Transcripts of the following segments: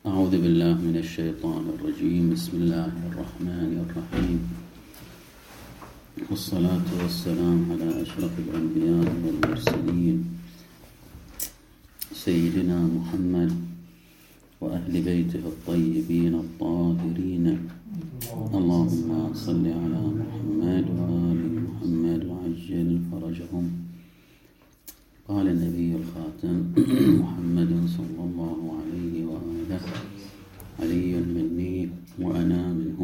أعوذ بالله من الشيطان الرجيم. بسم الله الرحمن الرحيم، والصلاة والسلام على أشرف الأنبياء والمرسلين سيدنا محمد وأهل بيته الطيبين الطاهرين. اللهم صل على محمد وآل محمد وعجل فرجهم. قال النبي الخاتم محمد صلى الله عليه وآله: علي مني وأنا منه.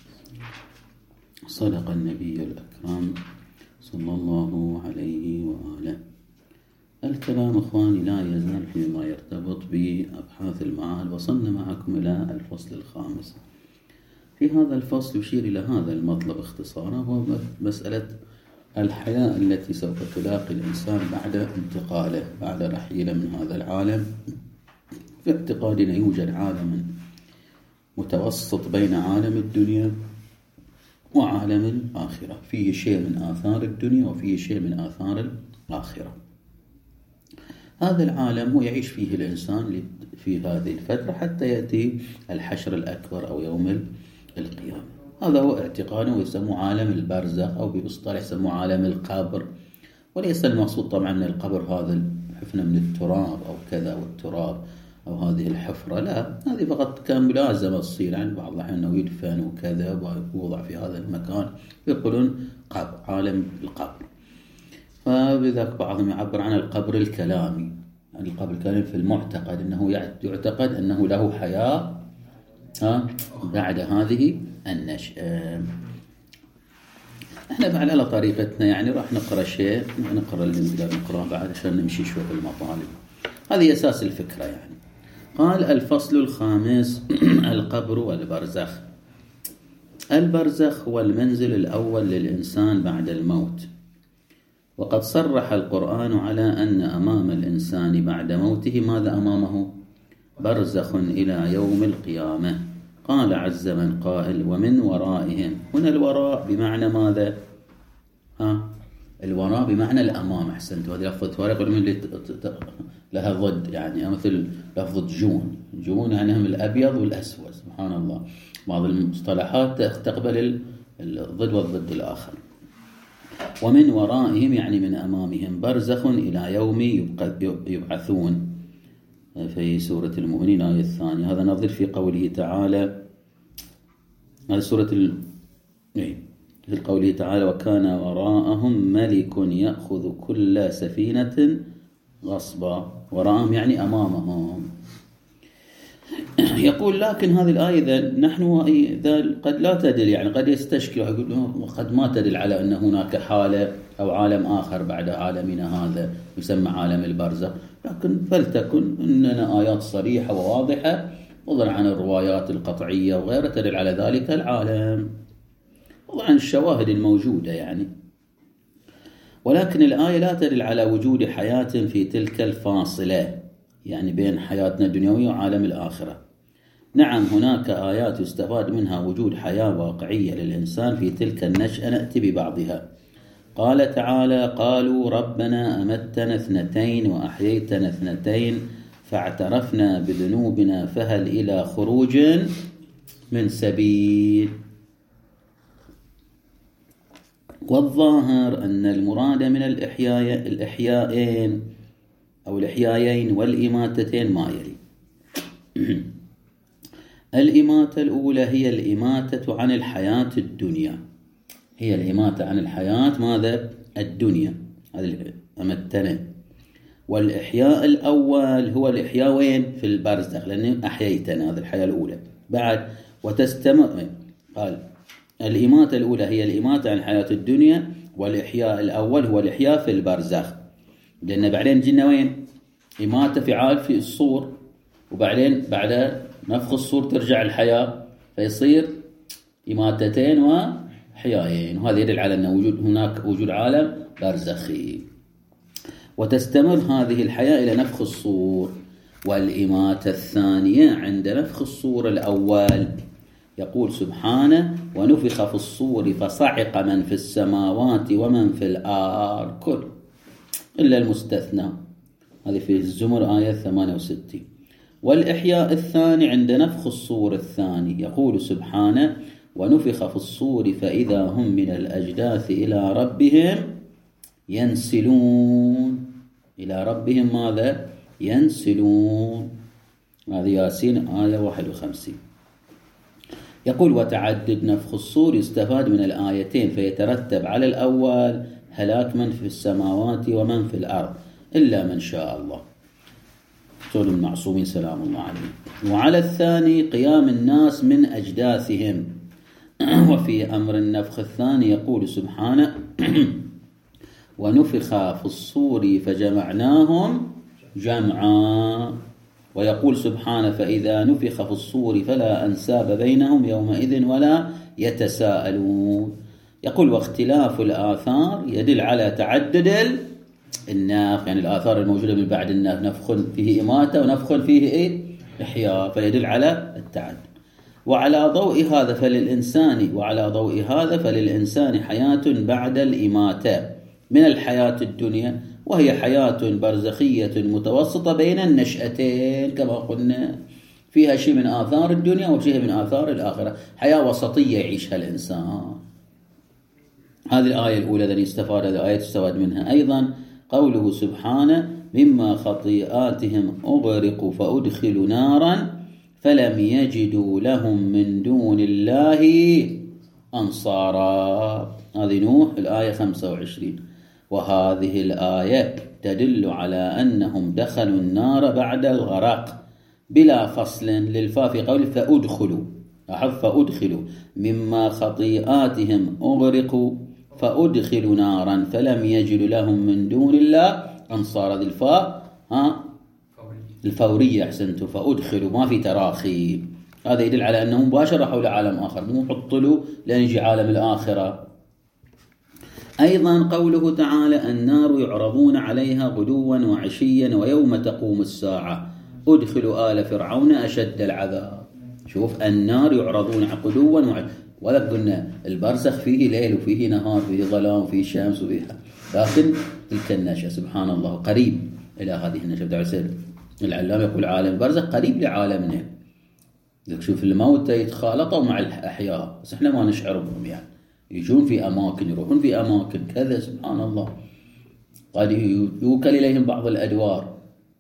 صدق النبي الأكرم صلى الله عليه وآله. الكلام إخواني لا يزال فيما يرتبط بأبحاث المعاد. وصلنا معكم إلى الفصل الخامس. في هذا الفصل يشير إلى هذا المطلب اختصارا، هو مسألة الحياة التي سوف تلاقي الإنسان بعد انتقاله، بعد رحيله من هذا العالم. في اعتقادنا يوجد عالم متوسط بين عالم الدنيا وعالم الآخرة، فيه شيء من آثار الدنيا وفيه شيء من آثار الآخرة. هذا العالم هو يعيش فيه الإنسان في هذه الفترة حتى يأتي الحشر الأكبر أو يوم القيامة. هذا هو اعتقاده، ويسمى عالم البرزخ، أو بمصطلح يسمى عالم القبر. وليس المقصود طبعا من القبر هذا الحفنة من التراب أو كذا والتراب أو هذه الحفرة، لا، هذه فقط كان ملازمة تصير عند بعض الأحيان أنه يدفن وكذا ويوضع في هذا المكان، يقولون قبر، عالم القبر. فبذلك بعضهم يعبر عن القبر الكلامي، يعني القبر الكلامي في المعتقد أنه يعتقد أنه له حياة بعد هذه النشأة. احنا بعد على طريقتنا، يعني راح نقرأ شيء، نقرأ اللي نقدر نقرأه بعد عشان نمشي شوي في المطالب. هذه أساس الفكرة يعني. قال: الفصل الخامس: القبر والبرزخ. البرزخ هو المنزل الأول للإنسان بعد الموت. وقد صرح القرآن على أن أمام الإنسان بعد موته ماذا أمامه؟ برزخ إلى يوم القيامة. قال عز من قائل: ومن ورائهم. هنا الوراء بمعنى ماذا؟ الوراء بمعنى الأمام. أحسنت. هذه لفظة وراء يقولون لها ضد، يعني مثل لفظة جون. جون يعني هم الأبيض والأسود، سبحان الله. بعض المصطلحات تقبل الضد والضد الآخر. ومن ورائهم يعني من أمامهم. برزخ إلى يوم يبعثون، في سورة المؤمنين آية الثانية. هذا نظير في قوله تعالى، هذه سورة في قوله تعالى: وكان وراءهم ملك يأخذ كل سفينة غصبا. وراءهم يعني أمامهم. يقول: لكن هذه الآية نحن قد لا تدل، يعني قد يستشكل وقد ما تدل على أن هناك حالة أو عالم آخر بعد عالمنا هذا يسمى عالم البرزخ. لكن فلتكن إننا آيات صريحة وواضحة فضلا عن الروايات القطعية وغيرها تدل على ذلك العالم، فضلا عن الشواهد الموجودة يعني. ولكن الآية لا تدل على وجود حياة في تلك الفاصلة، يعني بين حياتنا الدنيوية وعالم الآخرة. نعم، هناك آيات يستفاد منها وجود حياة واقعية للإنسان في تلك النشأة، نأتي ببعضها. قال تعالى: قالوا ربنا أمتنا 2 وأحييتنا 2 فاعترفنا بذنوبنا فهل إلى خروج من سبيل. والظاهر أن المراد من الإحيائين أو الإحيائين والإماتتين ما يلي. الإماتة الأولى هي الإماتة عن الحياة الدنيا، هي الإماتة عن الحياة ماذا؟ الدنيا، هذا أمتنا. والإحياء الأول هو الإحياء وين؟ في البرزخ، لأنه أحييتنا، هذه الحياة الأولى. بعد وتستمر، قال الإماتة الأولى هي الإماتة عن الحياة الدنيا، والإحياء الأول هو الإحياء في البرزخ. لأن بعدين جينا وين؟ إماتة فعال في الصور، وبعدين بعد نفخ الصور ترجع الحياة، فيصير إماتتين وحيايين. وهذا يدل على أن هناك وجود عالم برزخي. وتستمر هذه الحياة إلى نفخ الصور. والإماتة الثانية عند نفخ الصور الأول. يقول سبحانه: ونفخ في الصور فصعق من في السماوات ومن في الأرض إلا المستثنى. هذه في الزمر آية 68. والإحياء الثاني عند نفخ الصور الثاني. يقول سبحانه: ونفخ في الصور فإذا هم من الأجداث إلى ربهم ينسلون. إلى ربهم ماذا؟ ينسلون. هذه ياسين آية 51. يقول: وتعدد نفخ الصور يستفاد من الآيتين، فيترتب على الأول هلاك من في السماوات ومن في الأرض إلا من شاء الله، دول المعصومين سلام الله عليهم. وعلى الثاني قيام الناس من أجداثهم. وفي أمر النفخ الثاني يقول سبحانه: ونفخ في الصور فجمعناهم جمعا. ويقول سبحانه: فإذا نفخ في الصور فلا أنساب بينهم يومئذ ولا يتساءلون. يقول: واختلاف الآثار يدل على تعدد النفخ، يعني الآثار الموجودة من بعد النفخ، نفخ فيه إماتة ونفخ فيه إحياء، فيدل على التعدد. وعلى ضوء هذا فللإنسان حياة بعد الإماتة من الحياة الدنيا، وهي حياة برزخية متوسطة بين النشأتين كما قلنا، فيها شيء من آثار الدنيا وشيء من آثار الآخرة، حياة وسطية يعيشها الإنسان. هذه الآية الأولى التي يستفاد منها. أيضا قوله سبحانه: مما خطيئاتهم أغرقوا فأدخلوا نارا فلم يجدوا لهم من دون الله أنصارا. هذه نوح الآية 25. وهذه الآية تدل على أنهم دخلوا النار بعد الغرق بلا فصل للفاء في قوله فأدخلوا. فأدخلوا مما خطيئاتهم أغرقوا فأدخلوا نارا فلم يجدوا لهم من دون الله أنصارا. ذي الفاء الفورية، أحسنتوا، فأدخلوا ما في تراخي. هذا يدل على أنهم مباشرة حول عالم آخر، مو حطلوا لأن يجي عالم الآخرة. أيضا قوله تعالى: النار يعرضون عليها غدوا وعشيا ويوم تقوم الساعة أدخلوا آل فرعون أشد العذاب. شوف، النار يعرضون غدوا وعشيا، ولا قلنا البرزخ فيه ليل وفيه نهار، فيه ظلام وفيه شمس وفيها، لكن تلك النشأة سبحان الله قريب إلى هذه النشأة. بتاع العلام يقول عالم البرزخ قريب لعالمنا. شوف الموتى يتخالطوا مع الأحياء، بس احنا ما نشعر بهم، يعني يجون في أماكن يروحون في أماكن كذا، سبحان الله. قد يوكل إليهم بعض الأدوار.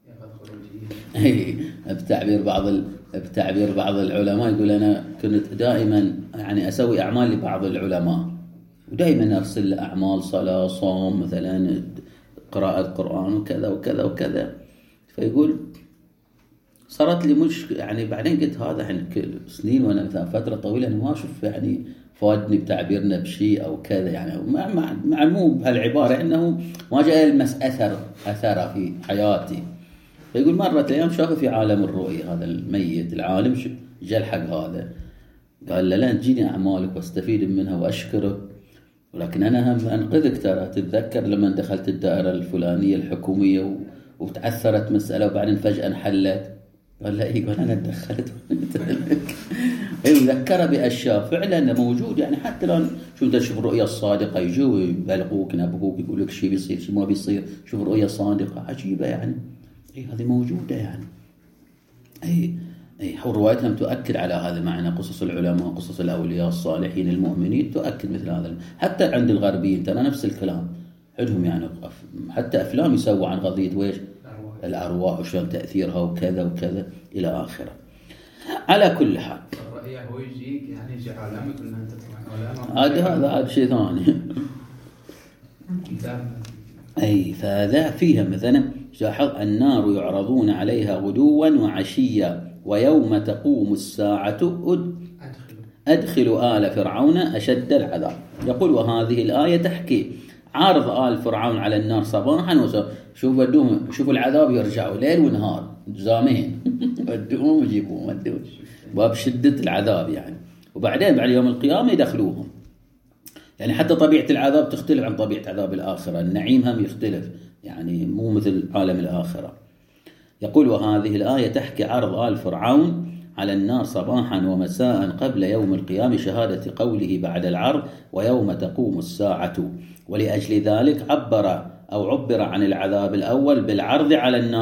بتعبير بعض العلماء يقول: أنا كنت دائما يعني أسوي أعمال لبعض العلماء، ودائما أرسل له أعمال صلاة صوم مثلا قراءة قرآن وكذا وكذا وكذا. فيقول صارت لي يعني بعدين قلت هذا الحين سنين وانا فتره طويله انا ما اشوف يعني فادني بتعبيرنا بشيء او كذا، يعني مع مو بهالعباره انه ما جاء يلمس اثر في حياتي. فيقول مرة ايام شافه في عالم الرؤيه، هذا الميت العالم جاء حق هذا، قال له: لا تجيني اعمالك واستفيد منها واشكرك، ولكن انا هم انقذك. ترى تتذكر لما دخلت الدائره الفلانيه الحكوميه وتعثرت مساله وبعدين فجاه انحلت؟ قال لا، يقول أنا تدخلت. ذكر بأشياء فعلا موجود، يعني حتى الآن شو أنت تشوف الرؤية الصادقة، يجوا يبلغوك نبهوك يقول لك شيء بيصير شيء ما بيصير، شوف الرؤية الصادقة عجيبة يعني. هذه موجودة يعني. روايتهم تؤكد على هذا معنى. قصص العلماء، قصص الأولياء الصالحين المؤمنين تؤكد مثل هذا. حتى عند الغربيين ترى نفس الكلام عندهم، يعني حتى أفلام يسووا عن قضية ويش الأرواح وشلون تأثيرها وكذا وكذا إلى آخره. على كل حال الرؤية هو يجيك يعني يجي عالمك إن أنت تروح هذا شيء ثاني. فذا فيها مثلا لاحظ: النار يعرضون عليها غدوا وعشيا ويوم تقوم الساعة أدخلوا آل فرعون أشد العذاب. يقول: وهذه الآية تحكي عارض آل فرعون على النار صباحا شوفوا العذاب يرجعوا ليل ونهار زامين ودوهم ويجيبوهم ودوهم باب شدة العذاب يعني. وبعدين بعد يوم القيامة يدخلوهم، يعني حتى طبيعة العذاب تختلف عن طبيعة عذاب الآخرة، النعيم هم يختلف، يعني مو مثل عالم الآخرة. يقول: وهذه الآية تحكي عرض آل فرعون على النار صباحا ومساء قبل يوم القيامة، شهادة قوله بعد العرض: ويوم تقوم الساعة. ولأجل ذلك عبر عن العذاب الأول بالعرض على النار،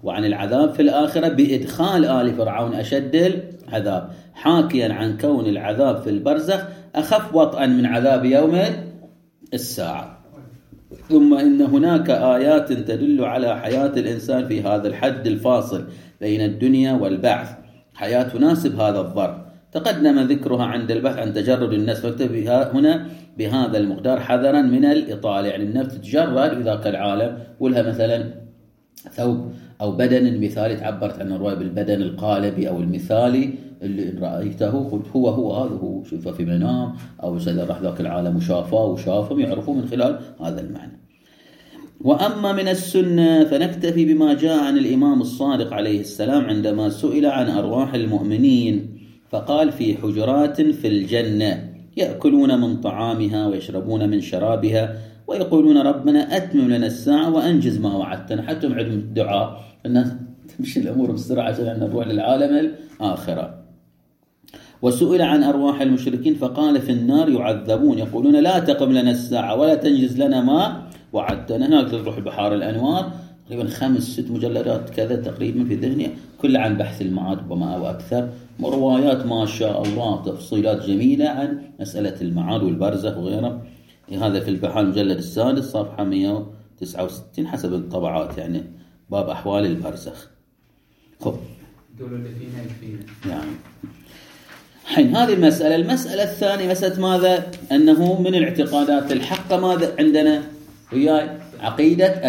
وعن العذاب في الآخرة بإدخال آل فرعون أشد العذاب، حاكيا عن كون العذاب في البرزخ أخف وطئا من عذاب يوم الساعة. ثم إن هناك آيات تدل على حياة الإنسان في هذا الحد الفاصل بين الدنيا والبعث، حياة تناسب هذا الظرف، تقدم ذكرها عند البحث عن تجرد النفس، فاكتب هنا بهذا المقدار حذرا من الإطالة. يعني النفس تتجرد في ذاك العالم، ولها مثلا ثوب أو بدن مثالي، تعبرت عن الرواية بالبدن القالبي أو المثالي اللي إن رأيته قلت هو هذا، هو شوفه في منام أو إذا راح ذاك العالم وشافهم يعرفوا من خلال هذا المعنى. وأما من السنة فنكتفي بما جاء عن الإمام الصادق عليه السلام عندما سئل عن أرواح المؤمنين فقال: في حجرات في الجنة يأكلون من طعامها ويشربون من شرابها ويقولون ربنا أتمم لنا الساعة وأنجز ما وعدتنا. حتى عندهم الدعاء الناس تمشي الأمور بسرعة عشان نروح للعالم الآخرة. وسئل عن أرواح المشركين فقال: في النار يعذبون يقولون لا تقم لنا الساعة ولا تنجز لنا ما وعدتنا. هناك تروح بحار الأنوار تقريبا 5-6 مجلدات كذا تقريبا في ذهني، كل عن بحث المعاد ربما أو أكثر، روايات ما شاء الله تفصيلات جميلة عن مسألة المعاد والبرزخ وغيره. هذا في البحار المجلد السادس صفحة 169 حسب الطبعات، يعني باب أحوال البرزخ. خب دول اللي فينا يكفينا يعني حين هذه المسألة الثانية مسألة ماذا؟ أنه من الاعتقادات الحقة ماذا عندنا؟ وياي عقيدة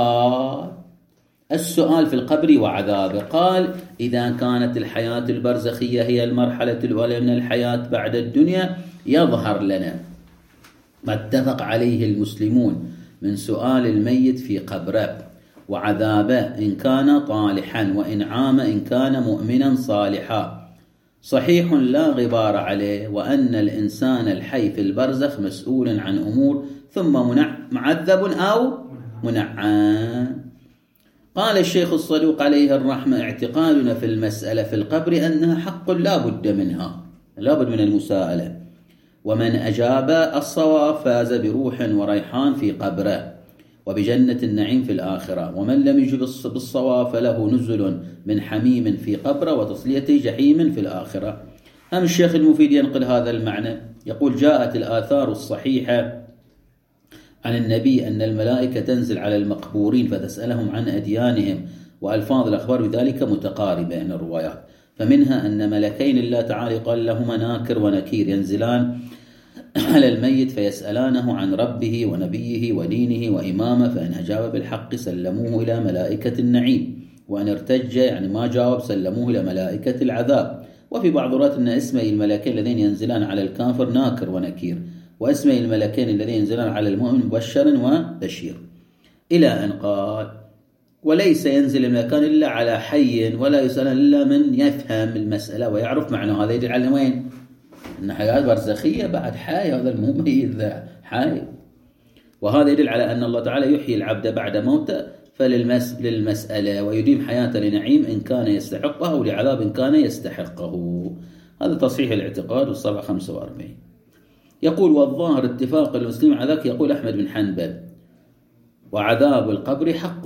السؤال في القبر وعذابه. قال: إذا كانت الحياة البرزخية هي المرحلة الأولى من الحياة بعد الدنيا يظهر لنا ما اتفق عليه المسلمون من سؤال الميت في قبره وعذابه إن كان طالحا وإنعام إن كان مؤمنا صالحا صحيح لا غبار عليه، وأن الإنسان الحي في البرزخ مسؤول عن أمور ثم معذب أو منعم. قال الشيخ الصدوق عليه الرحمة: اعتقادنا في المسألة في القبر أنها حق لا بد منها، لا بد من المساءلة، ومن أجاب الصواب فاز بروح وريحان في قبره وبجنة النعيم في الآخرة، ومن لم يجب بالصواب فله نزل من حميم في قبره وتصلية جحيم في الآخرة. أم الشيخ المفيد ينقل هذا المعنى، يقول: جاءت الآثار الصحيحة عن النبي أن الملائكة تنزل على المقبورين فتسألهم عن أديانهم، وألفاظ الأخبار بذلك متقاربة من الروايات، فمنها أن ملكين الله تعالى قال لهما ناكر ونكير ينزلان على الميت فيسألانه عن ربه ونبيه ودينه وإمامه، فإن أجاب بالحق سلموه إلى ملائكة النعيم، وأن ارتج يعني ما جاوب سلموه إلى ملائكة العذاب. وفي بعض الروايات أن اسمي الملكين الذين ينزلان على الكافر ناكر ونكير، واسمي الملكين الذين ينزلان على المؤمن مبشر وبشير، إلى أن قال: وليس ينزل الملكان إلا على حي ولا يسألان إلا من يفهم المسألة ويعرف معنى. هذا يدل على وين؟ أن حياة برزخية بعد حي، هذا المميز حي. وهذا يدل على أن الله تعالى يحيي العبد بعد موته فللمسألة، ويديم حياة لنعيم إن كان يستحقه ولعذاب إن كان يستحقه. هذا تصحيح الاعتقاد والصفحة 45. يقول: والظاهر اتفاق المسلمين على ذلك. يقول أحمد بن حنبل: وعذاب القبر حق،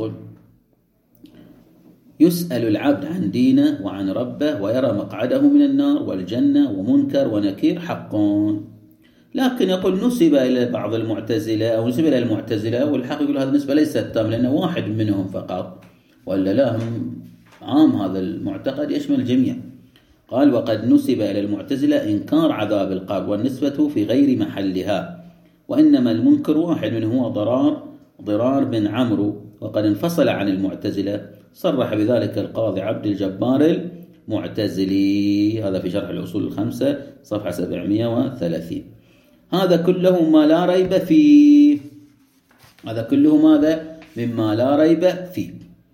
يسأل العبد عن دينه وعن ربه ويرى مقعده من النار والجنة، ومنكر ونكير حق. لكن يقول نسب إلى بعض المعتزلة أو نسب إلى المعتزلة، والحق يقول هذا النسبة ليست تامة لأنه واحد منهم فقط، ولا لا عام هذا المعتقد يشمل الجميع. قال: وقد نسب إلى المعتزلة إنكار عذاب القبر والنسبة في غير محلها، وإنما المنكر واحد منه هو ضرار بن عمرو، وقد انفصل عن المعتزلة. صرح بذلك القاضي عبد الجبار المعتزلي، هذا في شرح الأصول الخمسة صفحة 730. هذا كله ما لا ريب فيه، هذا كله ماذا؟ مما لا ريب فيه.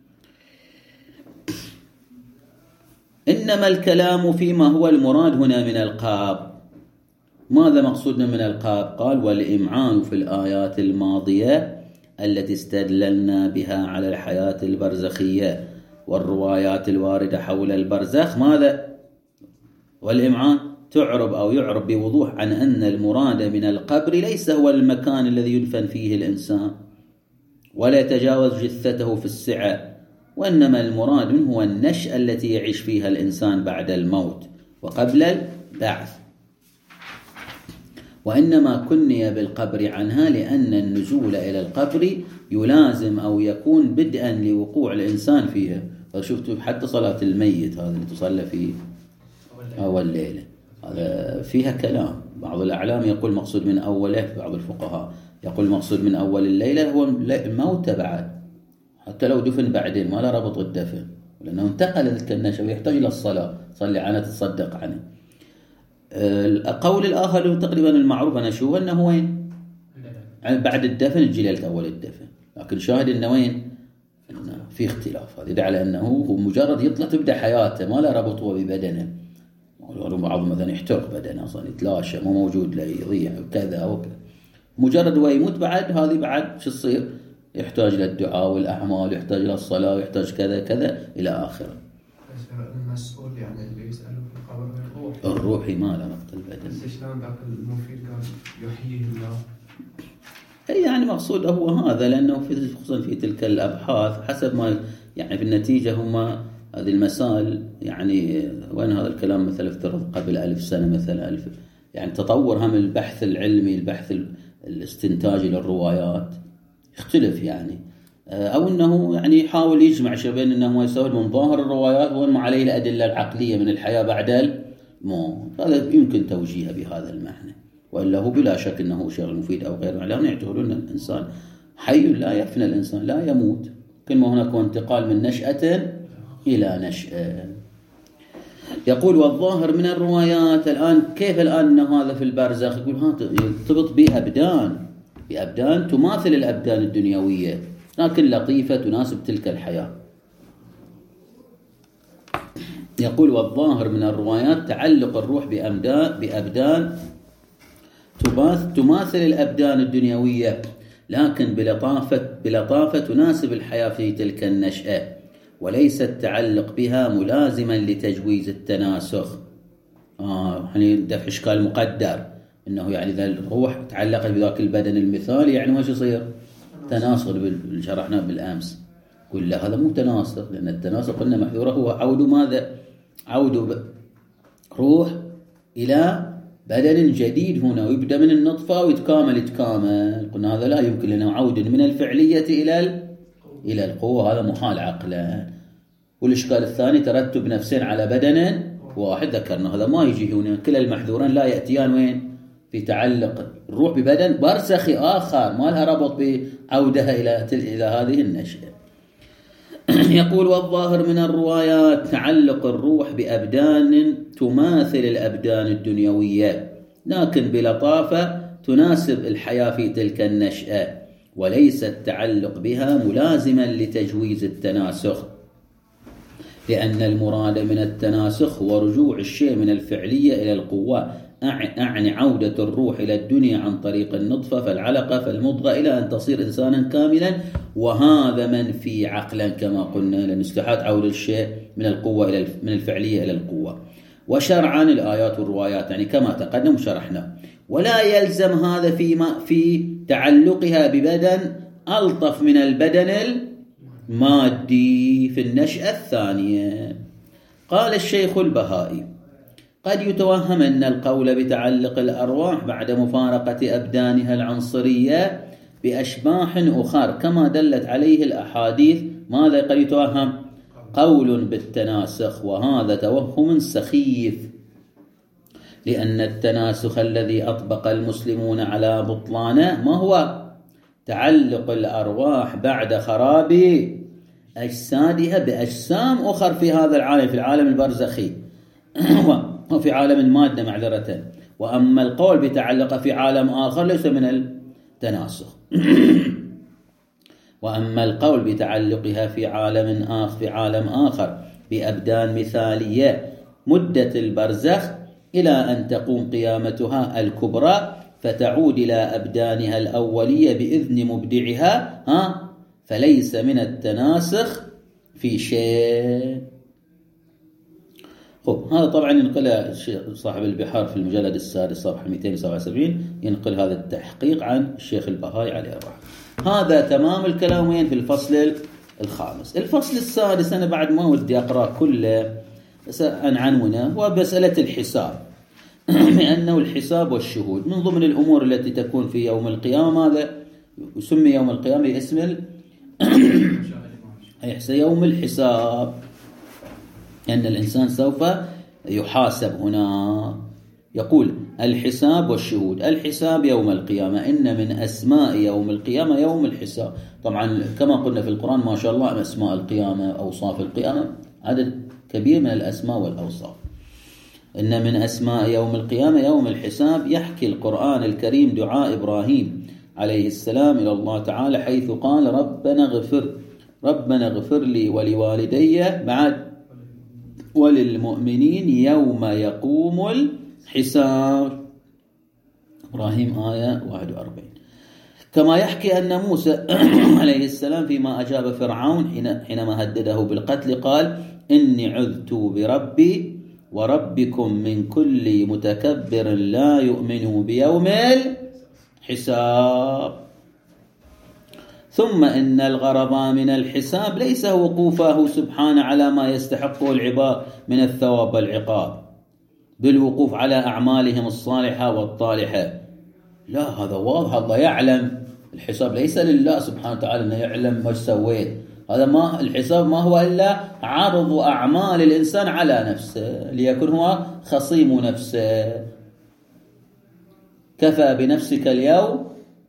إنما الكلام فيما هو المراد هنا من القاب. ماذا مقصودنا من القاب؟ قال: والإمعان في الآيات الماضية التي استدللنا بها على الحياة البرزخية والروايات الواردة حول البرزخ. ماذا؟ والإمعان تعرب أو يعرب بوضوح عن أن المراد من القبر ليس هو المكان الذي يدفن فيه الإنسان ولا يتجاوز جثته في السعة، وإنما المراد منه هو النشأة التي يعيش فيها الإنسان بعد الموت وقبل البعث. وإنما كني بالقبر عنها لأن النزول إلى القبر يلازم أو يكون بدءا لوقوع الإنسان فيها. فشفتوا حتى صلاة الميت هذا اللي تصلى في أول ليلة هذا فيها كلام. بعض الأعلام يقول مقصود من أوله، بعض الفقهاء يقول مقصود من أول الليلة هو الموت بعد، حتى لو دفن بعدين ما له ربط الدفن، لأنه انتقل تلك النشأة ويحتاج إلى الصلاة، صلي عنه تتصدق عنه. القول الآخر تقريبا المعروف أنا شو أنه وين بعد الدفن تجي ليلة أول الدفن، لكن شاهد أنه وين في اختلاف. هذا يدعي على أنه هو مجرد يطلع تبدأ حياته ما له ربط هو ببدنه. بعض مثلا يحترق بدنه أصلا يتلاشى مو موجود لا يضيع وكذا وكذا، مجرد هو يموت بعد هذه بعد شو تصير يحتاج للدعاء والأعمال، يحتاج إلى الصلاة، ويحتاج كذا كذا إلى آخره. المسؤول يعني اللي يسأله في القبر الروحي ما له ربط البدن. بس شلون ذاك المفيد قال يحييه الله؟ يعني مقصود هو هذا، لأنه خصوصا في تلك الأبحاث حسب ما يعني في النتيجة هم هذه المسائل يعني وين هذا الكلام مثلا افترض قبل 1000 سنة مثلا 1000 يعني تطور هم البحث العلمي، البحث الاستنتاجي للروايات يختلف يعني، أو أنه يعني يحاول يجمع بين أنه يسوي من ظاهر الروايات وما عليه الأدلة العقلية من الحياة بعد الموت. هذا يمكن توجيهه بهذا المعنى، وإلا هو بلا شك أنه شيء مفيد أو غيره. لا يعتبرون الإنسان حي لا يفنى، الإنسان لا يموت، كما هناك انتقال من نشأة إلى نشأة. يقول والظاهر من الروايات الآن كيف الآن أنه هذا في البرزخ، يقول يرتبط بأبدان تماثل الأبدان الدنيوية لكن لطيفة تناسب تلك الحياة. يقول والظاهر من الروايات تعلق الروح بأبدان تماثل الأبدان الدنيوية لكن بلطافة تناسب الحياة في تلك النشأة، وليس التعلق بها ملازما لتجويز التناسخ. يعني دفع إشكال مقدر أنه يعني إذا الروح تعلقت بذاك البدن المثالي يعني ما يصير تناسخ اللي شرحناه بالأمس. قل لا هذا مو تناسخ، لأن التناسخ قلنا محذوره هو عود ماذا؟ عود روح إلى بدن جديد هنا، ويبدأ من النطفة ويتكامل. قلنا هذا لا يمكن لأنه عود من الفعلية إلى القوة، هذا محال عقلا. والإشكال الثاني ترتب نفسين على بدن واحد، ذكرنا هذا ما يجي هنا. كلا المحذوران لا يأتيان وين؟ في تعلق الروح ببدن برزخي آخر ما لها ربط بعودها إلى هذه النشأة. يقول والظاهر من الروايات تعلق الروح بأبدان تماثل الأبدان الدنيوية لكن بلطافة تناسب الحياة في تلك النشأة، وليس التعلق بها ملازما لتجويز التناسخ، لأن المراد من التناسخ هو رجوع الشيء من الفعلية إلى القوة، أعني عودة الروح إلى الدنيا عن طريق النطفة فالعلقة فالمضغة إلى أن تصير إنسانا كاملا، وهذا منفي عقلا كما قلنا، لأن استحالة عودة الشيء من القوة من الفعلية إلى القوة. وشرعا الآيات والروايات يعني كما تقدم وشرحنا، ولا يلزم هذا في تعلقها ببدن ألطف من البدن المادي في النشأة الثانية. قال الشيخ البهائي قد يتوهم أن القول بتعلق الأرواح بعد مفارقة أبدانها العنصرية بأشباح أخر كما دلت عليه الأحاديث ماذا قد يتوهم؟ قول بالتناسخ، وهذا توهم سخيف، لأن التناسخ الذي أطبق المسلمون على بطلانه ما هو؟ تعلق الأرواح بعد خراب أجسادها بأجسام أخر في هذا العالم، في العالم البرزخي وفي عالم المادة معذرة. وأما القول بتعلق في عالم آخر ليس من التناسخ. وأما القول بتعلقها في عالم آخر بأبدان مثالية مدة البرزخ إلى أن تقوم قيامتها الكبرى فتعود إلى أبدانها الأولية بإذن مبدعها فليس من التناسخ في شيء. هذا طبعا ينقل صاحب البحار في المجلد السادس صفحة 277 ينقل هذا التحقيق عن الشيخ البهائي عليه الرحمة. هذا تمام الكلام وين في الفصل الخامس. الفصل السادس أنا بعد ما ودي أقرأ كله بس عنونه، ومسألة الحساب لأنه الحساب والشهود من ضمن الأمور التي تكون في يوم القيامة. ماذا يسمى يوم القيامة؟ باسم يوم الحساب، أن الإنسان سوف يحاسب هنا. يقول الحساب والشهود. الحساب يوم القيامة، إن من أسماء يوم القيامة يوم الحساب. طبعا كما قلنا في القرآن ما شاء الله أسماء القيامة، أوصاف القيامة، عدد كبير من الأسماء والأوصاف. إن من أسماء يوم القيامة يوم الحساب. يحكي القرآن الكريم دعاء إبراهيم عليه السلام إلى الله تعالى حيث قال ربنا اغفر لي ولوالدي بعد وللمؤمنين يوم يقوم الحساب. إبراهيم آية 41. كما يحكي أن موسى عليه السلام فيما أجاب فرعون حينما هدده بالقتل قال إني عذت بربي وربكم من كل متكبر لا يؤمن بيوم الحساب. ثم إن الغرض من الحساب ليس وقوفه سبحانه على ما يستحقه العباد من الثواب والعقاب بالوقوف على أعمالهم الصالحة والطالحة، لا، هذا واضح، الله يعلم. الحساب ليس لله سبحانه وتعالى أنه يعلم ما سويت. هذا ما الحساب ما هو إلا عرض أعمال الإنسان على نفسه ليكون هو خصيم نفسه. كفى بنفسك اليوم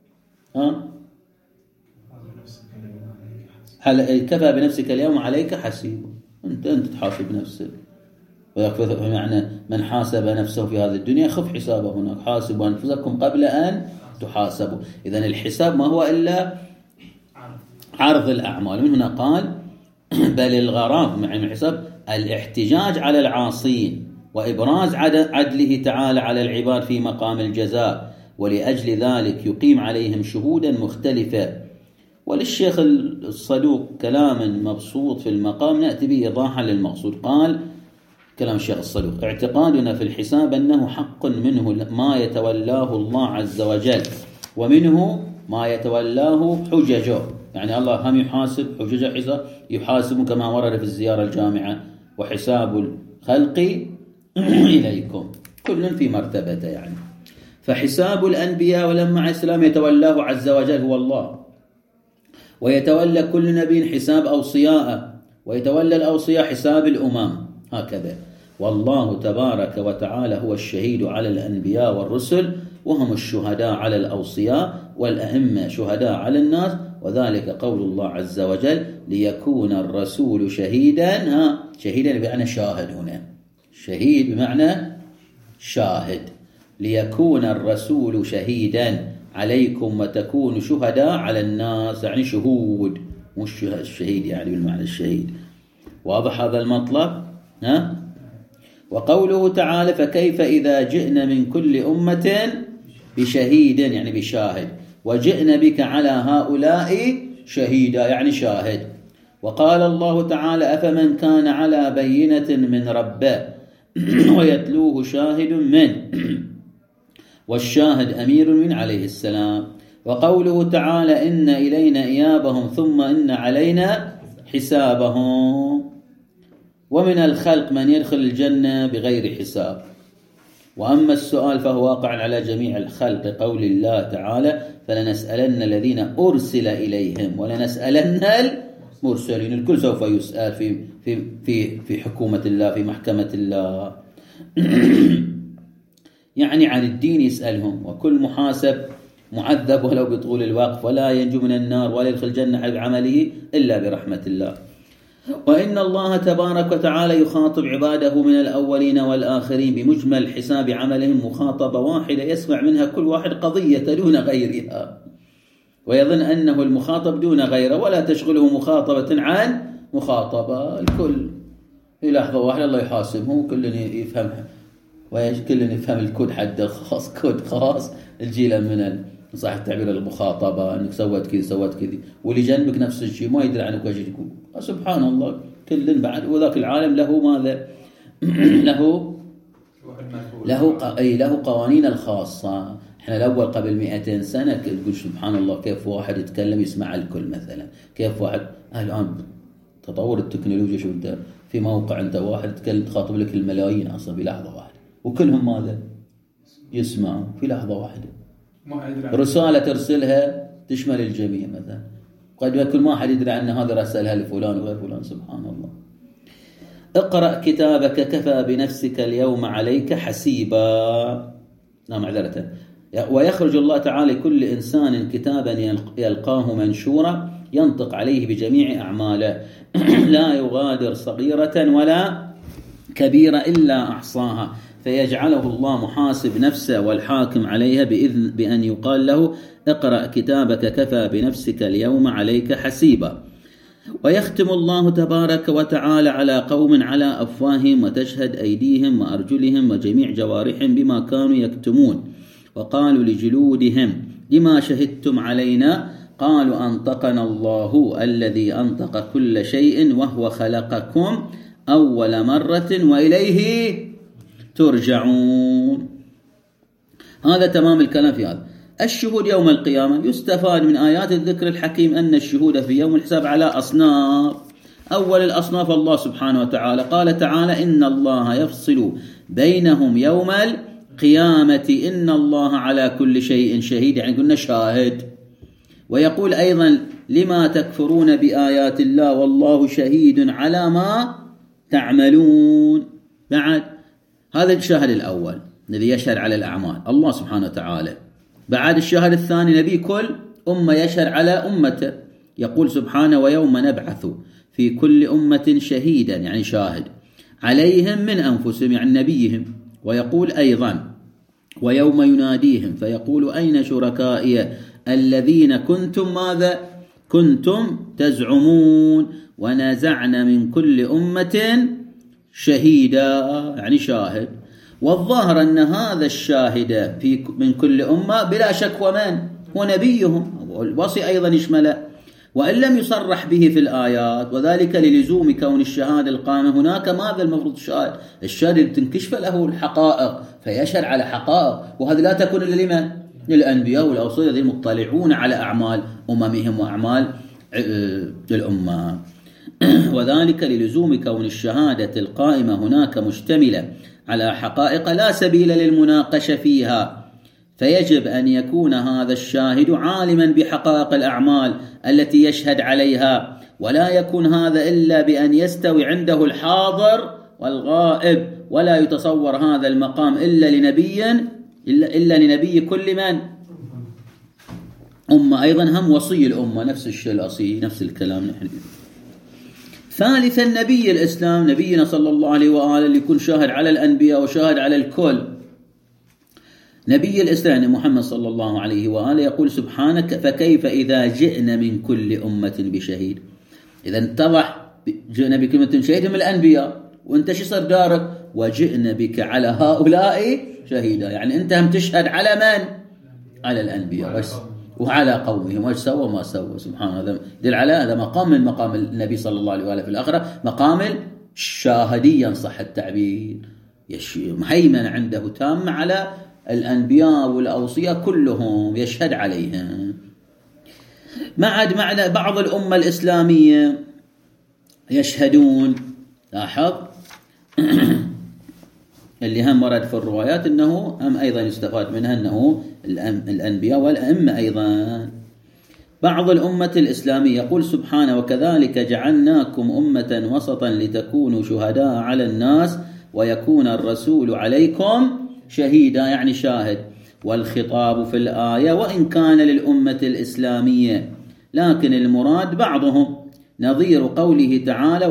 كفى بنفسك اليوم عليك حسيب. أنت تحاسب نفسك. معنى من حاسب نفسه في هذه الدنيا خف حسابه هناك. حاسبوا أنفسكم قبل أن تحاسبوا. إذن الحساب ما هو إلا عرض الأعمال. من هنا قال بل الغرض مع الحساب الاحتجاج على العاصين وإبراز عدله تعالى على العباد في مقام الجزاء، ولأجل ذلك يقيم عليهم شهودا مختلفة. وللشيخ الصدوق كلام مبسوط في المقام نأتي به إيضاحا للمقصود. قال كلام الشيخ الصدوق اعتقادنا في الحساب أنه حق منه ما يتولاه الله عز وجل ومنه ما يتولاه حججه. يعني الله هم يحاسب حجج حساب، يحاسب كما ورد في الزيارة الجامعة وحساب الخلق إليكم، كل في مرتبته. يعني فحساب الأنبياء والأنبياء السلام يتولاه عز وجل هو الله، ويتولى كل نبي حساب أوصياءه، ويتولى الأوصياء حساب الأمم، هكذا. والله تبارك وتعالى هو الشهيد على الأنبياء والرسل، وهم الشهداء على الأوصياء، والأئمة شهداء على الناس، وذلك قول الله عز وجل ليكون الرسول شهيدا. شهيدا بمعنى شاهد. هنا شهيد بمعنى شاهد. ليكون الرسول شهيدا عليكم وتكونوا شهداء على الناس، يعني شهود، مش الشهيد يعني بالمعنى الشهيد. واضح هذا المطلب؟ وقوله تعالى فكيف إذا جئنا من كل أمة بشهيد يعني بشاهد وجئنا بك على هؤلاء شهيدا يعني شاهد. وقال الله تعالى أفمن كان على بينة من ربه ويتلوه شاهد منه والشاهد أمير من عليه السلام. وقوله تعالى إن إلينا إيابهم ثم إن علينا حسابهم. ومن الخلق من يدخل الجنة بغير حساب. وأما السؤال فهو واقع على جميع الخلق، قول الله تعالى فلنسألن الذين أرسل إليهم ولنسألن المرسلين. الكل سوف يسأل في حكومة الله، في محكمة الله يعني عن الدين يسألهم. وكل محاسب معذب ولو بطول الوقت، ولا ينجو من النار ولا يدخل الجنة بعمله إلا برحمة الله. وإن الله تبارك وتعالى يخاطب عباده من الأولين والآخرين بمجمل حساب عملهم مخاطبة واحدة يسمع منها كل واحد قضية دون غيرها، ويظن أنه المخاطب دون غيره، ولا تشغله مخاطبة عن مخاطبة. الكل في لحظة واحدة الله يحاسبه، كل يفهمها، وكل يفهم الكود حد خاص، كود خاص الجيل من صح التعبير المخاطبة، أنك سوت كذي سوت كذي، واللي جنبك نفس الشيء ما يدري عنك وجه يقول. سبحان الله، كل بعد. وذاك العالم له ماذا؟ له قوانين الخاصة. احنا الأول قبل 200 سنة تقول سبحان الله كيف واحد يتكلم يسمع الكل مثلا، كيف واحد الآن تطور التكنولوجيا شو ده في موقع أنت واحد يتكلم تخاطب لك الملايين أصلا بلحظة واحدة وكلهم ماذا يسمعوا في لحظة واحدة. رسالة ترسلها تشمل الجميع مثلا، قد يكون ما حد يدري أن هذا رسلها لفلان وغير فلان. سبحان الله. اقرأ كتابك كفى بنفسك اليوم عليك حسيبا. معذرة. ويخرج الله تعالى كل إنسان كتابا يلقاه منشورا ينطق عليه بجميع أعماله لا يغادر صغيرة ولا كبيرة إلا أحصاها، فيجعله الله محاسب نفسه والحاكم عليها بأن يقال له اقرأ كتابك كفى بنفسك اليوم عليك حسيبا. ويختم الله تبارك وتعالى على قوم على أفواههم وتشهد أيديهم وأرجلهم وجميع جوارحهم بما كانوا يكتمون، وقالوا لجلودهم لما شهدتم علينا؟ قالوا أنطقنا الله الذي أنطق كل شيء وهو خلقكم أول مرة وإليه ترجعون. هذا تمام الكلام في هذا. الشهود يوم القيامة يستفاد من آيات الذكر الحكيم أن الشهود في يوم الحساب على أصناف. أول الأصناف الله سبحانه وتعالى قال تعالى إن الله يفصل بينهم يوم القيامة إن الله على كل شيء شهيد، يعني قلنا شاهد. ويقول أيضا لما تكفرون بآيات الله والله شهيد على ما تعملون. بعد هذا الشاهد الأول الذي يشهد على الأعمال الله سبحانه وتعالى. بعد الشاهد الثاني نبي كل أمة يشهد على أمته، يقول سبحانه ويوم نبعث في كل أمة شهيدا يعني شاهد عليهم من أنفسهم يعني نبيهم. ويقول أيضا ويوم يناديهم فيقول أين شركائي الذين كنتم ماذا كنتم تزعمون ونزعنا من كل أمة شهيدا يعني شاهد. والظاهر أن هذا الشاهد من كل أمة بلا شك ومن هو نبيهم، والوصي أيضا يشمله وإن لم يصرح به في الآيات، وذلك للزوم كون الشهادة القائمة هناك ماذا المفروض الشاهد تنكشف له الحقائق فيشهد على حقائق، وهذه لا تكون إلا لمن؟ للأنبياء والأوصياء الذين مطلعون على أعمال أممهم وأعمال الأمة. وذلك للزوم كون الشهادة القائمة هناك مشتملة على حقائق لا سبيل للمناقشة فيها، فيجب أن يكون هذا الشاهد عالما بحقائق الأعمال التي يشهد عليها، ولا يكون هذا إلا بأن يستوي عنده الحاضر والغائب، ولا يتصور هذا المقام إلا لنبي كل من أمة. أيضا هم وصي الأمة نفس الشيء الأصيل نفس الكلام نحن. ثالثا نبي الإسلام نبينا صلى الله عليه وآله اللي يكون شاهد على الأنبياء وشاهد على الكل. نبي الإسلام محمد صلى الله عليه وآله يقول سبحانك فكيف إذا جئنا من كل أمة بشهيد. إذا اتضح جئنا بكلمة شهيد من الأنبياء، وانت شو صار دارك وجئنا بك على هؤلاء شهيدا، يعني انت هم تشهد على من؟ على الأنبياء وعلى قومهم وش سووا ما سووا. سبحان الله دل على هذا مقام من مقام النبي صلى الله عليه وآله في الآخرة، مقام الشاهدية صح التعبير، مهيمن عنده تام على الأنبياء والأوصياء كلهم يشهد عليهم. مع بعض الأمة الإسلامية يشهدون. لاحظ اللي هم ورد في الروايات أنه هم أيضا يستفاد منها أنه الأنبياء والأئمة أيضا. بعض الأمة الإسلامية يقول سبحانه وكذلك جعلناكم أمة وسطا لتكونوا شهداء على الناس ويكون الرسول عليكم شهيدا يعني شاهد. والخطاب في الآية وإن كان للأمة الإسلامية لكن المراد بعضهم، نظير قوله تعالى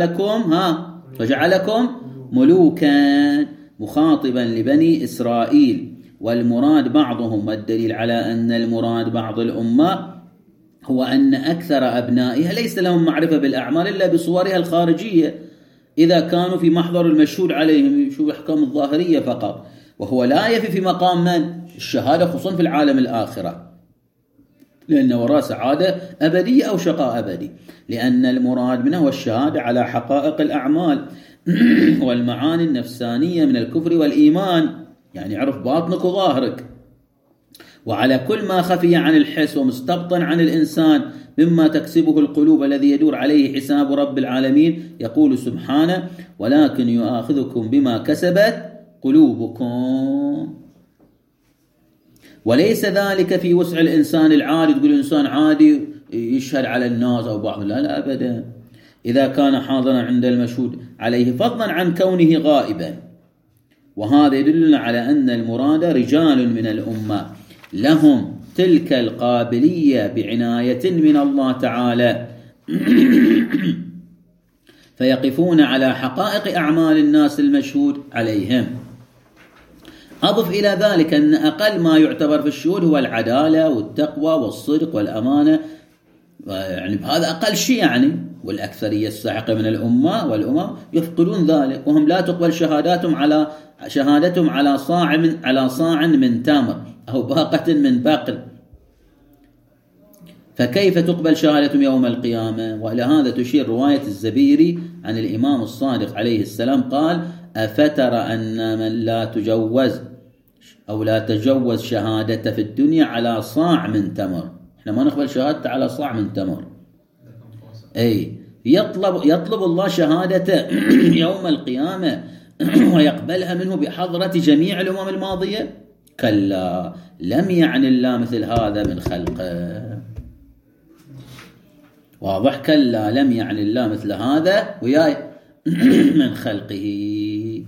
وجعلكم ملوكا مخاطبا لبني إسرائيل، والمراد بعضهم. والدليل على أن المراد بعض الأمة هو أن أكثر أبنائها ليس لهم معرفة بالأعمال إلا بصورها الخارجية، إذا كانوا في محضر المشهود عليهم يشوفوا أحكام الظاهرية فقط، وهو لا يفي في مقام من؟ الشهادة خصوصا في العالم الآخرة، لأن وراء سعادة أبدية أو شقاء أبدي، لأن المراد منه هو الشهادة على حقائق الأعمال والمعاني النفسانية من الكفر والإيمان، يعني عرف باطنك وظاهرك. وعلى كل ما خفي عن الحس ومستبطن عن الإنسان مما تكسبه القلوب الذي يدور عليه حساب رب العالمين. يقول سبحانه: ولكن يؤاخذكم بما كسبت قلوبكم. وليس ذلك في وسع الإنسان العادي، تقول إنسان عادي يشهد على الناس أو بعض، لا أبدا، إذا كان حاضرا عند المشهود عليه، فضلا عن كونه غائبا. وهذا يدلنا على أن المراد رجال من الأمة لهم تلك القابلية بعناية من الله تعالى فيقفون على حقائق أعمال الناس المشهود عليهم. أضف إلى ذلك أن أقل ما يعتبر في الشهود هو العدالة والتقوى والصدق والأمانة، يعني بهذا أقل شيء يعني. والأكثرية الساحقة من الأمة والأمم يفقدون ذلك، وهم لا تقبل شهادتهم على صاع من تمر أو باقة من بقل، فكيف تقبل شهادتهم يوم القيامة؟ وإلى هذا تشير رواية الزبيري عن الإمام الصادق عليه السلام قال: أفترى أن من لا تجوز شهادته في الدنيا على صاع من تمر. احنا ما نقبل شهادته على صاع من تمر. أي يطلب الله شهادته يوم القيامة ويقبلها منه بحضرة جميع الأمم الماضية؟ كلا، لم يعني الله مثل هذا من خلقه. واضح؟ كلا لم يعني الله مثل هذا وياي من خلقه.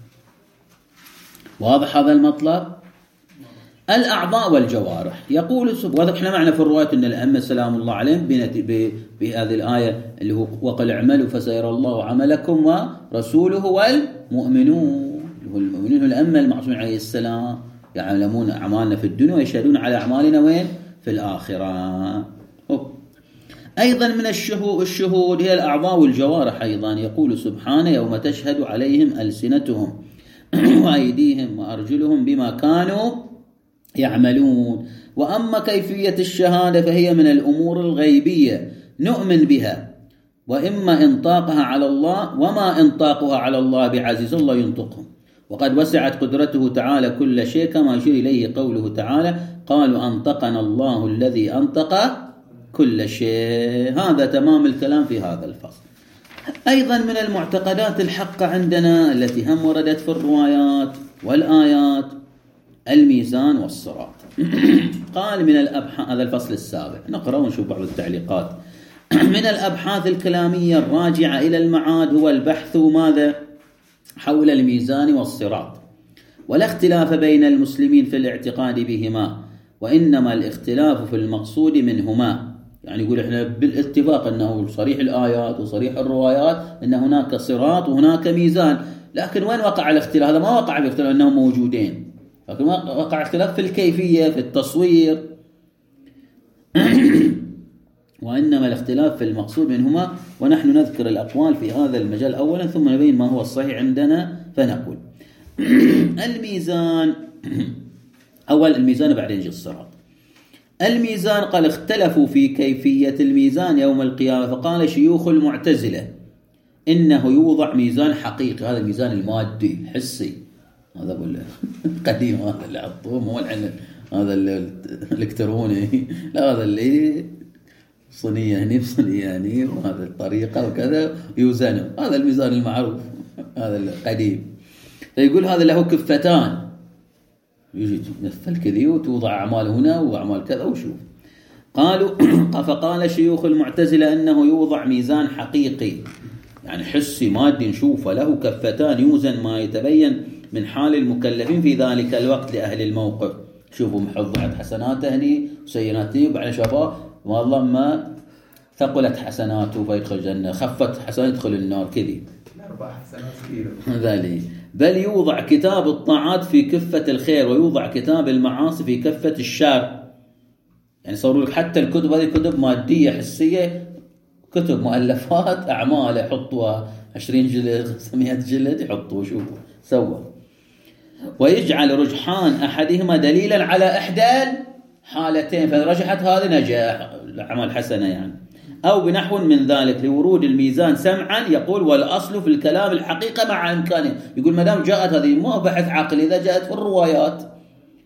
واضح هذا المطلب؟ الأعضاء والجوارح. يقول واضح احنا معنا في الرواية أن الأئمة سلام الله عليهم بهذه الآية اللي هو: وقل اعملوا فسيرى الله عملكم ورسوله والمؤمنون. المؤمنون الأئمة المعصومين عليه السلام يعلمون أعمالنا في الدنيا ويشهدون على أعمالنا وين؟ في الآخرة. أيضا من الشهود هي الأعضاء والجوارح أيضا. يقول سبحانه: يوم تشهد عليهم ألسنتهم وأيديهم وأرجلهم بما كانوا يعملون. وأما كيفية الشهادة فهي من الأمور الغيبية نؤمن بها، وإما إنطاقها على الله وما إنطاقها على الله بعزيز، الله ينطقهم، وقد وسعت قدرته تعالى كل شيء، كما يشير إليه قوله تعالى: قالوا أنطقنا الله الذي أنطق كل شيء. هذا تمام الكلام في هذا الفصل. أيضا من المعتقدات الحقة عندنا التي هم وردت في الروايات والآيات الميزان والصراط. قال من الأبحاث، هذا الفصل السابع، نقرأ ونشوف بعض التعليقات. من الأبحاث الكلامية الراجعة إلى المعاد هو البحث ماذا؟ حول الميزان والصراط، ولا اختلاف بين المسلمين في الاعتقاد بهما، وإنما الاختلاف في المقصود منهما. يعني يقول احنا بالاتفاق أنه صريح الآيات وصريح الروايات أن هناك صراط وهناك ميزان، لكن وين وقع الاختلاف؟ هذا ما وقع باختلاف أنهم موجودين، لكن وقع اختلاف في الكيفية، في التصوير وإنما الاختلاف في المقصود منهما. ونحن نذكر الأقوال في هذا المجال أولا، ثم نبين ما هو الصحيح عندنا. فنقول الميزان أول، الميزان بعدين يجي الصراط. الميزان قال: اختلفوا في كيفية الميزان يوم القيامة، فقال شيوخ المعتزلة إنه يوضع ميزان حقيقي، هذا الميزان المادي الحسي، هذا القديم، هذا اللي عطوه، مو هذا الالكتروني، لا، هذا اللي صينية هني بصينية هني، وهذا الطريقة وكذا يوزنه، هذا الميزان المعروف، هذا القديم. فيقول هذا له كفتان، يجي تمثل كذي وتوضع أعمال هنا وأعمال كذا وشوف. قالوا فقال شيوخ المعتزلة أنه يوضع ميزان حقيقي، يعني حسي مادي نشوفه، له كفتان يوزن ما يتبين من حال المكلفين في ذلك الوقت لأهل الموقف. شوفوا محضرت حسناته هني وسيئاته، وبعدين شافه والله ما ثقلت حسناته فيدخل الجنة، خفت حسناته يدخل النار كذي. 4 حسنات كثيرة ذلك. بل يوضع كتاب الطاعات في كفة الخير، ويوضع كتاب المعاصي في كفة الشر. يعني صوروا لك حتى الكتب هذه كتب مادية حسية، كتب مؤلفات أعمال يحطوها 20 جلد 500 جلد يحطوه، شوفوا سوى. ويجعل رجحان أحدهما دليلا على إحدى حالتين، فرجحت هذا نجاح العمل حسنة يعني، أو بنحو من ذلك لورود الميزان سمعا. يقول: والأصل في الكلام الحقيقة مع إمكانه. يقول ما دام جاءت هذه، ما بحث عقلي، إذا جاءت في الروايات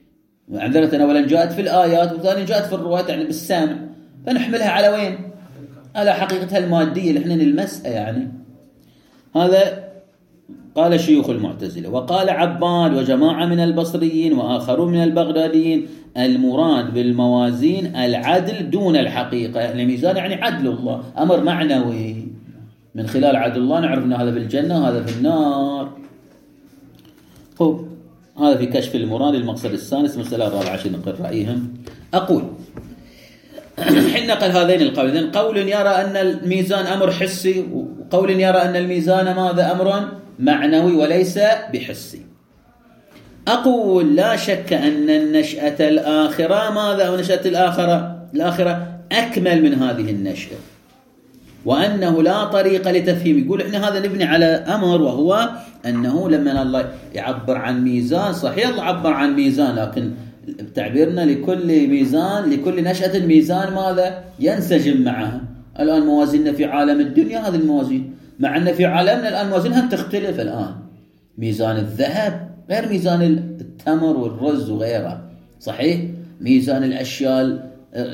معذرة أولا جاءت في الآيات، وثانيا جاءت في الروايات يعني بالسامع، فنحملها على وين؟ على حقيقتها المادية اللي احنا نلمسها يعني. هذا قال شيوخ المعتزلة. وقال عباد وجماعة من البصريين وآخرون من البغداديين المراد بالموازين العدل دون الحقيقة، يعني الميزان يعني عدل الله، أمر معنوي، من خلال عدل الله نعرف أن هذا في الجنة وهذا في النار. هذا في كشف المراد. المقصد الثالث مسألة الرابعة عشان نقل رأيهم. أقول حين نقل هذين القولين، قول يرى أن الميزان أمر حسي، وقول يرى أن الميزان ماذا؟ أمر معنوي وليس بحسي. أقول لا شك أن النشأة الآخرة ماذا؟ ونشأة الآخرة أكمل من هذه النشأة، وأنه لا طريق لتفهيم. يقول إحنا هذا نبني على أمر، وهو أنه لما الله يعبر عن ميزان، صحيح الله عبر عن ميزان، لكن تعبيرنا لكل ميزان، لكل نشأة ميزان ماذا؟ ينسجم معها. الآن موازيننا في عالم الدنيا هذه الموازين، مع أن في عالمنا الآن موازينها تختلف. الآن ميزان الذهب غير ميزان التمر والرز وغيرها، صحيح؟ ميزان الأشياء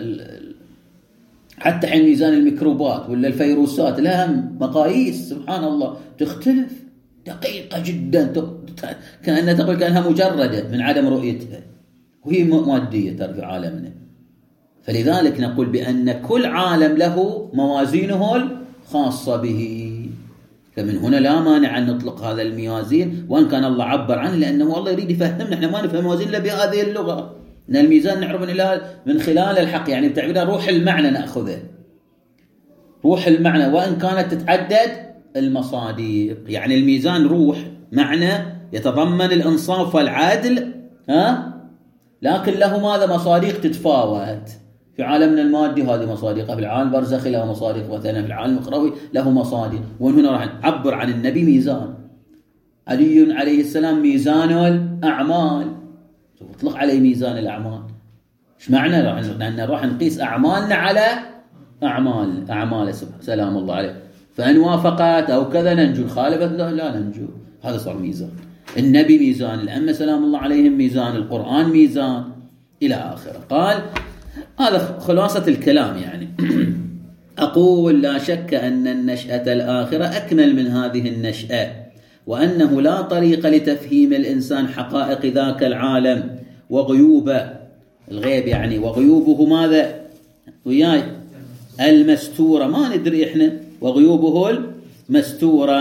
حتى حين ميزان الميكروبات ولا الفيروسات لها مقاييس سبحان الله تختلف، دقيقة جدا، كأنها تقول كأنها مجردة من عدم رؤيتها، وهي مادية ترى في عالمنا. فلذلك نقول بأن كل عالم له موازينه الخاصة به. فمن هنا لا مانع أن نطلق هذا الموازين، وأن كان الله عبر عنه، لأنه الله يريد يفهمنا. نحن ما نفهم موازين إلا بهذه اللغة، أن الميزان نعرف من خلال الحق، يعني بتعبيرها روح المعنى نأخذه، روح المعنى، وإن كانت تتعدد المصادر. يعني الميزان روح معنى يتضمن الإنصاف والعدل، لكن له ماذا؟ مصادق تتفاوت. في عالمنا المادي هذه مصادقه، في العالم البرزخي له مصادق، مثلا في العالم الأخروي له مصادق. ومن هنا راح نعبر عن النبي ميزان. علي عليه السلام ميزان الأعمال، اطلق عليه ميزان الأعمال. ايش معنى؟ لأن راح نقيس أعمالنا على أعمال سلام الله عليه، فإن وافقت أو كذا ننجو، خالفت لا ننجو. هذا صار ميزان. النبي ميزان، الأمة سلام الله عليهم ميزان، القرآن ميزان، إلى آخره. قال هذا خلاصة الكلام يعني. أقول لا شك أن النشأة الآخرة أكمل من هذه النشأة، وأنه لا طريق لتفهيم الإنسان حقائق ذاك العالم وغيوب الغيب، يعني وغيوبه ماذا؟ وياي المستورة، ما ندري إحنا، وغيوبه المستورة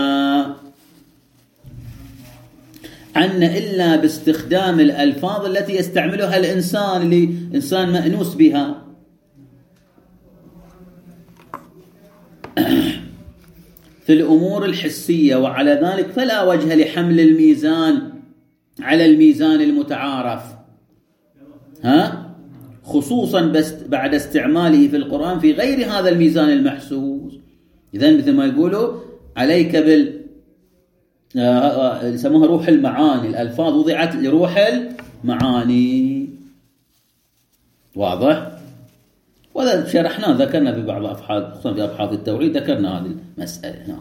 عنا إلا باستخدام الألفاظ التي يستعملها الإنسان اللي إنسان مأنوس بها. في الأمور الحسية، وعلى ذلك فلا وجه لحمل الميزان على الميزان المتعارف، خصوصا بس بعد استعماله في القرآن في غير هذا الميزان المحسوس. إذن مثل ما يقولوا عليك يسموها روح المعاني، الألفاظ وضعت لروح المعاني. واضح؟ وهذا شرحناه، ذكرنا في بعض أبحاث، خصوصا في أبحاث التوحيد ذكرنا هذه المسألة هناك.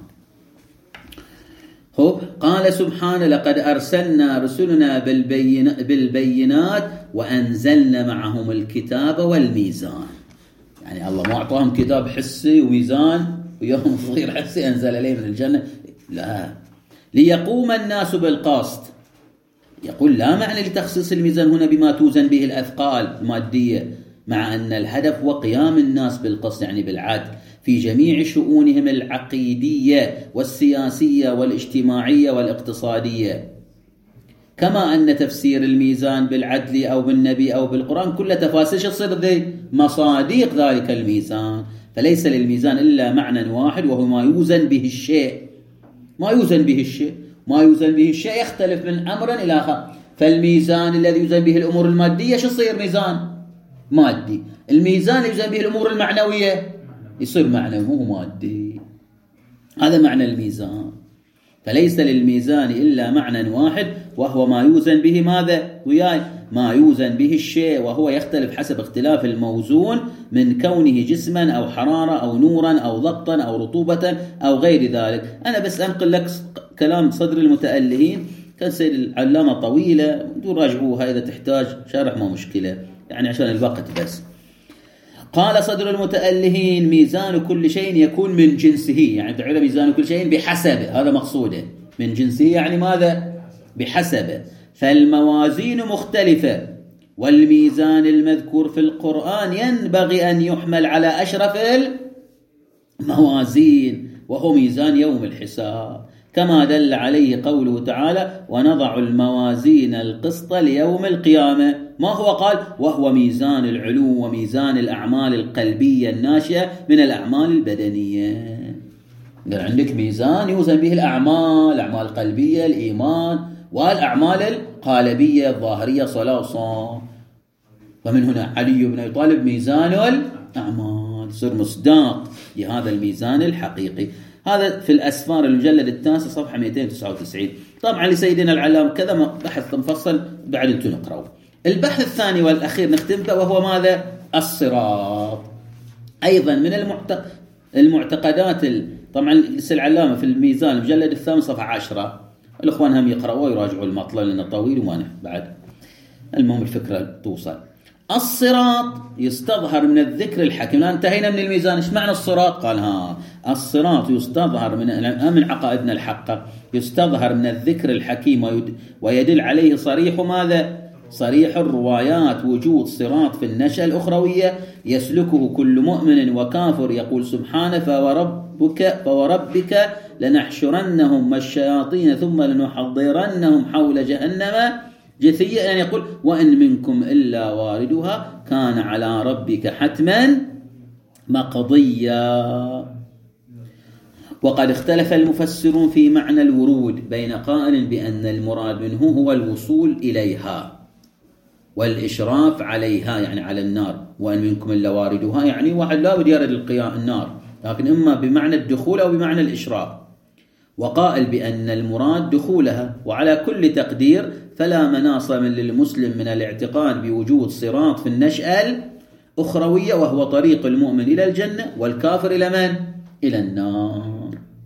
قال سبحانه لقد أرسلنا رسلنا بالبينات وأنزلنا معهم الكتاب والميزان. يعني الله ما أعطاهم كتاب حسي وميزان ويوم صغير حسي أنزل عليه من الجنة، لا، ليقوم الناس بالقسط. يقول لا معنى لتخصيص الميزان هنا بما توزن به الأثقال المادية، مع أن الهدف هو قيام الناس بالقسط، يعني بالعدل في جميع شؤونهم العقيدية والسياسية والاجتماعية والاقتصادية. كما أن تفسير الميزان بالعدل أو بالنبي أو بالقرآن كل تفاسير تصير ذي مصادق ذلك الميزان. فليس للميزان إلا معنى واحد، وهو ما يوزن به الشيء. ما يوزن به الشيء يختلف من أمر إلى آخر. فالميزان الذي يوزن به الأمور المادية شو يصير؟ ميزان مادي. الميزان اللي يوزن به الأمور المعنوية يصير معنوي، مو مادي. هذا معنى الميزان. فليس للميزان إلا معنى واحد، وهو ما يوزن به ماذا؟ وياي ما يوزن به الشيء، وهو يختلف حسب اختلاف الموزون من كونه جسما أو حرارة أو نورا أو ضغطا أو رطوبة أو غير ذلك. أنا بس أنقل لك كلام صدر المتألهين، كان سيد العلامة طويلة، راجعوها إذا تحتاج شرح ما مشكلة، يعني عشان الوقت بس. قال صدر المتألهين: ميزان كل شيء يكون من جنسه، يعني تعالى ميزان كل شيء بحسبه، هذا مقصوده. من جنسه يعني ماذا؟ بحسبه. فالموازين مختلفة، والميزان المذكور في القرآن ينبغي أن يحمل على أشرف الموازين، وهو ميزان يوم الحساب، كما دل عليه قوله تعالى: ونضع الموازين القسط ليوم القيامة. ما هو قال؟ وهو ميزان العلو وميزان الأعمال القلبية الناشئة من الأعمال البدنية. عندك ميزان يوزن به الأعمال القلبية، الإيمان، والأعمال القالبية الظاهرية، صلاة وصوم. ومن هنا علي بن أبي طالب ميزان الأعمال، يصير مصداق لهذا الميزان الحقيقي. هذا في الأسفار المجلد التاسع صفحة 299. طبعا لسيدنا العلامة كذا بحث مفصل، بعد انتم نقرأوا. البحث الثاني والأخير نختم به، وهو ماذا؟ الصراط. أيضا من المعتقدات طبعا لسيدنا العلامة في الميزان المجلد الثامن صفحة 10. الأخوان هم يقرأوا ويراجعوا المطلب لأنه طويل وما نحن بعد، المهم الفكرة توصل. الصراط يستظهر من الذكر الحكيم. الآن انتهينا من الميزان، ايش معنى الصراط؟ قال الصراط يستظهر من عقائدنا الحقة، يستظهر من الذكر الحكيم، ويدل عليه صريح ماذا؟ صريح الروايات، وجود صراط في النشأة الأخروية يسلكه كل مؤمن وكافر. يقول سبحانه: فوربك لنحشرنهم والشياطين ثم لنحضرنهم حول جهنم جثيا. يعني يقول: وإن منكم إلا واردها كان على ربك حتما مقضيا. وقد اختلف المفسرون في معنى الورود، بين قائل بأن المراد منه هو الوصول إليها والإشراف عليها، يعني على النار. وإن منكم إلا واردها يعني واحد لا بد يرد النار، لكن إما بمعنى الدخول أو بمعنى الإشراف. وقائل بأن المراد دخولها. وعلى كل تقدير فلا مناص للمسلم من الاعتقاد بوجود صراط في النشأة الأخروية، وهو طريق المؤمن إلى الجنة، والكافر إلى من؟ إلى النار.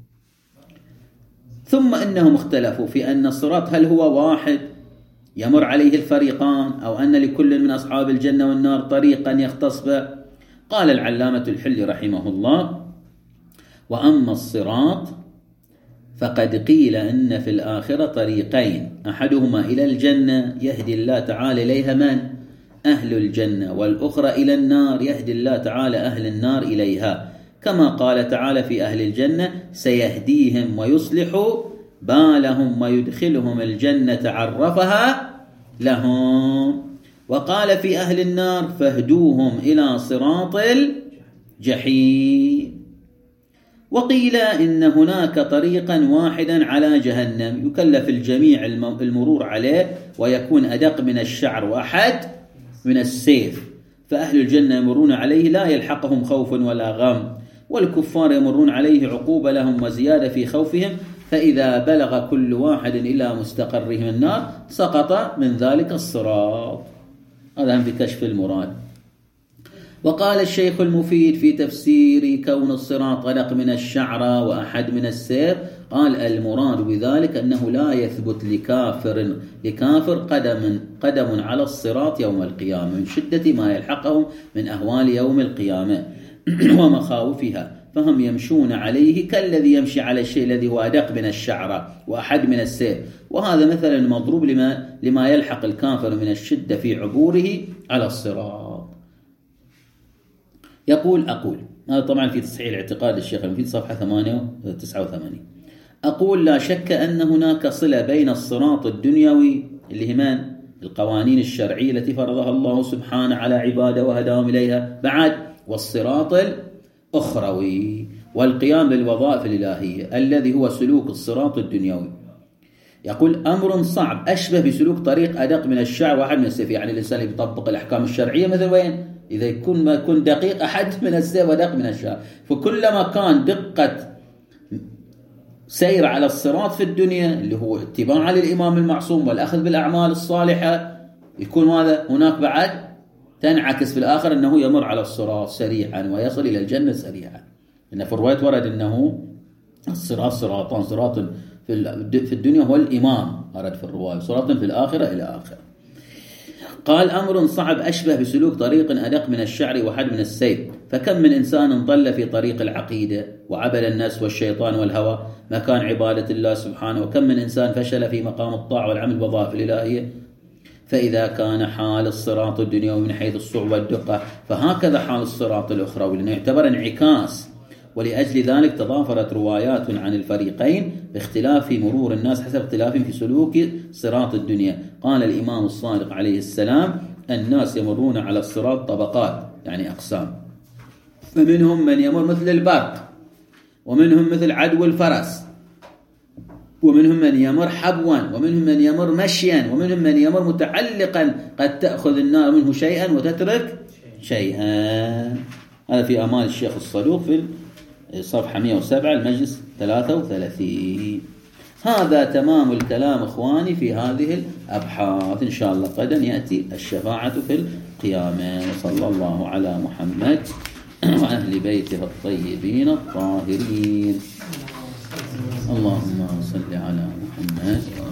ثم إنهم اختلفوا في أن الصراط هل هو واحد يمر عليه الفريقان، أو أن لكل من أصحاب الجنة والنار طريقا يختص به. قال العلامة الحلي رحمه الله: وأما الصراط فقد قيل إن في الآخرة طريقين، أحدهما إلى الجنة يهدي الله تعالى إليها من؟ أهل الجنة، والأخرى إلى النار يهدي الله تعالى أهل النار إليها، كما قال تعالى في أهل الجنة: سيهديهم ويصلح بالهم ويدخلهم الجنة عرفها لهم. وقال في أهل النار: فاهدوهم إلى صراط الجحيم. وقيل إن هناك طريقا واحدا على جهنم يكلف الجميع المرور عليه، ويكون أدق من الشعر وأحد من السيف، فأهل الجنة يمرون عليه لا يلحقهم خوف ولا غم، والكفار يمرون عليه عقوبة لهم وزيادة في خوفهم، فإذا بلغ كل واحد إلى مستقره النار سقط من ذلك الصراط. هذا في كشف المراد. وقال الشيخ المفيد في تفسير كون الصراط أدق من الشعر وأحد من السيف، قال: المراد بذلك أنه لا يثبت لكافر قدم على الصراط يوم القيامة من شدة ما يلحقهم من أهوال يوم القيامة ومخاوفها، فهم يمشون عليه كالذي يمشي على الشيء الذي هو أدق من الشعر وأحد من السيف. وهذا مثلا مضروب لما يلحق الكافر من الشدة في عبوره على الصراط. أقول هذا طبعا في تصحيح الاعتقاد للشيخ المفيد صفحة 89. أقول: لا شك أن هناك صلة بين الصراط الدنيوي اللي هي القوانين الشرعية التي فرضها الله سبحانه على عباده وهداهم إليها بعد، والصراط الأخروي والقيام بالوظائف الإلهية الذي هو سلوك الصراط الدنيوي. يقول: أمر صعب أشبه بسلوك طريق أدق من الشعر وأحد من السيف. يعني الإنسان يطبق الأحكام الشرعية مثل وين؟ إذا يكون دقيق أحد من السيف ودق من الشعر. فكلما كان دقة سير على الصراط في الدنيا اللي هو اتباع للإمام المعصوم والأخذ بالأعمال الصالحة، يكون هذا هناك بعد تنعكس في الآخر أنه يمر على الصراط سريعا ويصل إلى الجنة سريعا. إن في الرواية ورد أنه الصراط صراطان، صراط في الدنيا هو الإمام، أرد في الرواية، صراط في الآخرة إلى آخر. قال أمر صعب أشبه بسلوك طريق أدق من الشعر وحد من السيف، فكم من إنسان ضل في طريق العقيدة وعبد الناس والشيطان والهوى مكان عبادة الله سبحانه، وكم من إنسان فشل في مقام الطاعة والعمل بوظائف الإلهية. فإذا كان حال الصراط الدنيوي من حيث الصعوبة والدقة، فهكذا حال الصراط الأخروي، لأنه يعتبر انعكاس. ولأجل ذلك تضافرت روايات عن الفريقين باختلاف مرور الناس حسب اختلافهم في سلوك صراط الدنيا. قال الإمام الصادق عليه السلام: الناس يمرون على الصراط طبقات، يعني أقسام، فمنهم من يمر مثل البرق، ومنهم مثل عدو الفرس، ومنهم من يمر حبوا، ومنهم من يمر مشيا، ومنهم من يمر متعلقا، قد تأخذ النار منه شيئا وتترك شيئا. هذا في أمال الشيخ الصدوق في صفحة 107 المجلس 33. هذا تمام الكلام إخواني في هذه الأبحاث. إن شاء الله غدا يأتي الشفاعة في القيامة. صلى الله على محمد وأهل بيته الطيبين الطاهرين. اللهم صل على محمد.